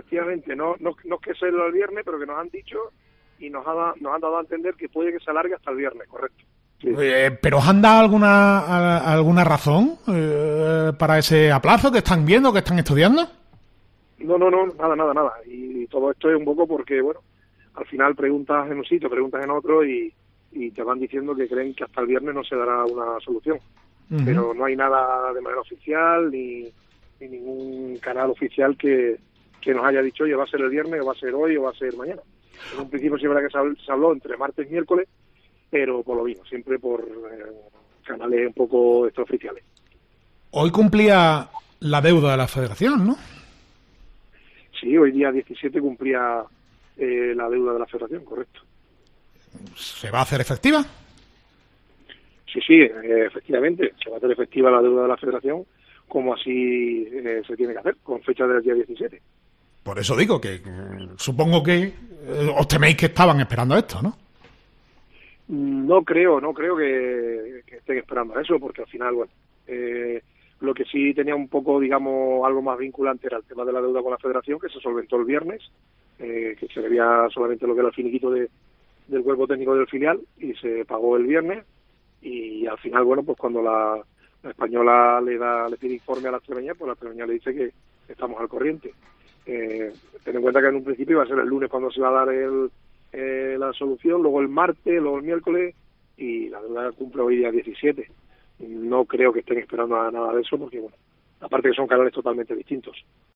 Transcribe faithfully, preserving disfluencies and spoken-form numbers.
efectivamente, no, no, no es que sea el viernes, pero que nos han dicho y nos, ha, nos han dado a entender que puede que se alargue hasta el viernes, correcto. Sí. Eh, ¿Pero os han dado alguna a, alguna razón eh, para ese aplazo que están viendo, que están estudiando? No, no, no, nada, nada, nada. Y todo esto es un poco porque, bueno, al final preguntas en un sitio, preguntas en otro y, y te van diciendo que creen que hasta el viernes no se dará una solución. Uh-huh. Pero no hay nada de manera oficial ni, ni ningún canal oficial que, que nos haya dicho, oye, va a ser el viernes, o va a ser hoy, o va a ser mañana. En un principio siempre que se habló entre martes y miércoles, pero por lo mismo, siempre por eh, canales un poco extraoficiales. Hoy cumplía la deuda de la Federación, ¿no? Sí, hoy día diecisiete cumplía eh, la deuda de la Federación, correcto. ¿Se va a hacer efectiva? Sí, sí, eh, efectivamente, se va a hacer efectiva la deuda de la Federación, como así eh, se tiene que hacer, con fecha del día diecisiete. Por eso digo que mm, supongo que eh, os teméis que estaban esperando esto, ¿no? No creo, no creo que, que estén esperando eso, porque al final, bueno, eh, lo que sí tenía un poco, digamos, algo más vinculante era el tema de la deuda con la Federación, que se solventó el viernes, eh, que se debía solamente lo que era el finiquito de, del cuerpo técnico del filial, y se pagó el viernes, y al final, bueno, pues cuando la, la española le da le pide informe a la extremeña, pues la extremeña le dice que estamos al corriente. Eh, ten en cuenta que en un principio iba a ser el lunes cuando se iba a dar el Eh, la solución, luego el martes, luego el miércoles, y la deuda cumple hoy día diecisiete. No creo que estén esperando a nada de eso, porque bueno, aparte que son canales totalmente distintos.